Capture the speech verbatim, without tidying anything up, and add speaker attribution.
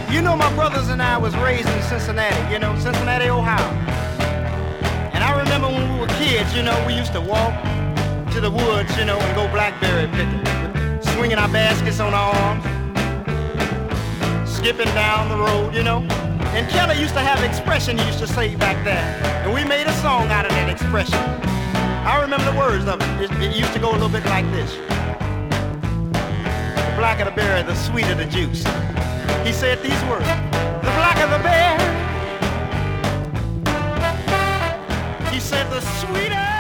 Speaker 1: You know, my brothers and I was raised in Cincinnati, you know, Cincinnati, Ohio. And I remember when we were kids, you know, we used to walk to the woods, you know, and go blackberry picking, swinging our baskets on our arms, skipping down the road, you know. And Kelly used to have an expression he used to say back then, and we made a song out of that expression. I remember the words of it. It, it used to go a little bit like this. The blacker the berry, the sweeter the juice. He said these words. The blacker the berry. He said the sweeter